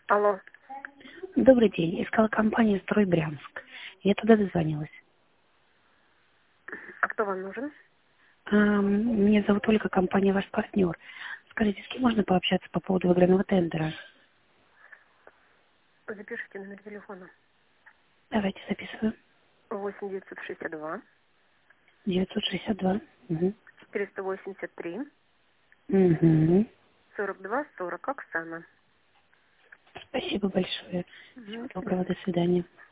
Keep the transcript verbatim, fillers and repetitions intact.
Алло. Добрый день. Искала компанию «Строй Брянск». Я туда дозвонилась. А кто вам нужен? А, меня зовут Ольга, компания «Ваш партнер». Скажите, с кем можно пообщаться по поводу выигранного тендера? Запишите номер телефона. Давайте записываю. восемь девятьсот шестьдесят два девятьсот шестьдесят два. Угу. четыреста восемьдесят три Угу. сорок два сорок. Оксана. Спасибо большое. Угу, Всего до доброго. свидания. До свидания.